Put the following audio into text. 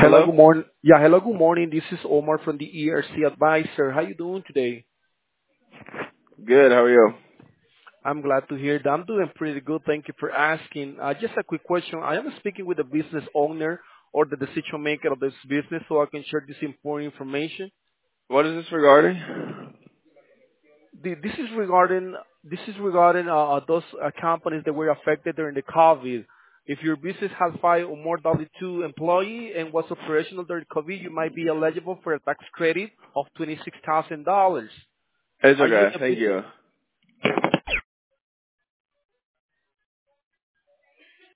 Hello, Hello? good morning. Yeah, hello, good morning. This is Omar from the ERC Advisor. How you doing today? Good, how are you? I'm glad to hear that. I'm doing pretty good. Thank you for asking. Just a quick question. I am speaking with the business owner or the decision maker of this business so I can share this important information. What is this regarding? This is regarding those companies that were affected during the COVID. If your business has 5 or more W-2 employee and was operational during COVID, you might be eligible for a tax credit of $26,000. It's Are you in okay, the thank business? you.